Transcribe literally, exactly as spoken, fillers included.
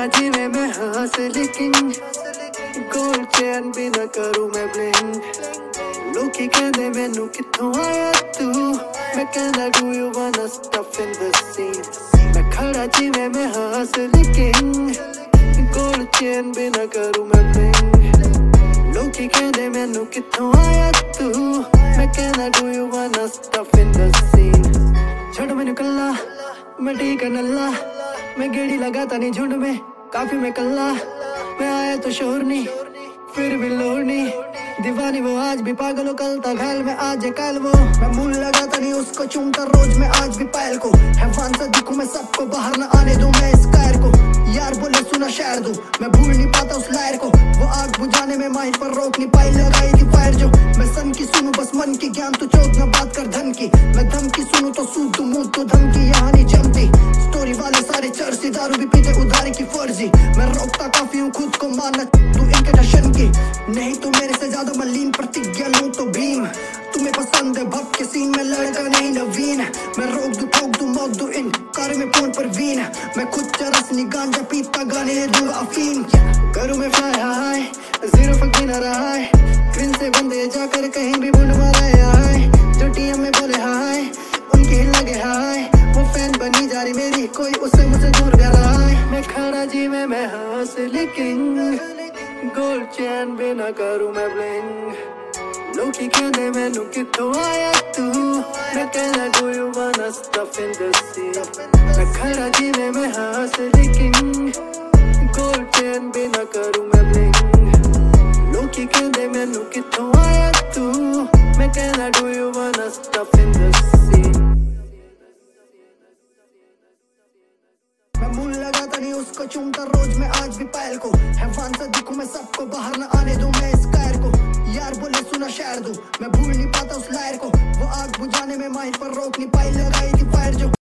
खड़ा जीने में हासिल किंग, गोल्ड चैन भी ना करूं मैं ब्लिंग। लोकी कहंदे मैनू कित्थों आया तू, मैं कहंदा do you wanna stuff in the scene. मैं खड़ा जीने में हासिल किंग, गोल्ड चैन भी ना करूं मैं ब्लिंग। लोकी कहंदे मैनू कित्थों आया तू, मैं कहंदा do you wanna stuff in the scene. छोड़ मैनू कल्ला, मैं ठीक है नल्ला, मैं गेड़ी लगाता नहीं झुंड में, काफी मैं कल्ला। मैं आया तो शोर नहीं, फिर भी लोर नहीं, दीवानी वो आज भी पागल हो, कल था घायल मैं आज है कल वो। मैं मूल लगाता नहीं उसको चूमता रोज मैं आज भी पायल को, हैवान सा दिखूं मैं सबको बाहर ना आने दूं मैं इस कायर को। यार बोले सुना शायर दूं, मैं भूल नहीं पाता उस लायर को, वो आग बुझाने में माहिर पर रोक नहीं पाई लगाई थी फायर जो। मैं सन की सुनूं बस मन की, ज्ञान तो चौक ना बात कर धन की, मैं धम की सुनूं तो सूद दूं मुंह तो धमकी यहाँ नहीं जमती। स्टोरी वाले सारे चर्सी, दारू भी पीते उधारी की फर्जी, मैं रोकता काफी हूँ खुद को मानना तू इनके जशन की। नहीं तो मेरे से ज्यादा मलिन प्रतिज्ञा लूं तो भीम, तुम्हें पसंद है भप के सीन में लड़का नहीं नवीन। मैं रोक दूं ठोक दूं मौक दूं इन कार में फोन पर वीन, मैं खुद चरस नहीं गांजा पीता गाने दूंगा अफीम। करूं मैं फ्लाई हाई, जीरो फक भी ना रहा है, क्रिन से बंदे जाकर कहीं भी बुंड मारा है। जो टीएम में बोले हाय उनके लगे हाय, वो फैन बनी जा रही मेरी, कोई उससे मुझे दूर कर रहा है। मैं खड़ा जी में मैं हासिल किंग, गोल्ड चैन भी ना करूं मैं ब्लिंग। लोकी कहंदे मैनू कित्थों आया तू, मैं कहंदा do you wanna stuff in the scene. मैं खड़ा जीने में हासिल किंग, गोल्ड चैन भी ना करूं मैं ब्लिंग। लोकी कहंदे मैनू कित्थों आया तू, मैं कहंदा do you wanna stuff in the scene. मैं मूल लगाता नहीं उसको चूमता रोज मैं आज भी पायल को, हैवान सा दिखूं मैं सबको बाहर ना आने दूं मैं इस कायर को। यार बोले सुना शायर दूं, मैं भूल नहीं पाता उस लायर को, वो आग बुझाने में माहिर पर रोक नहीं पाई लगाई थी फायर जो।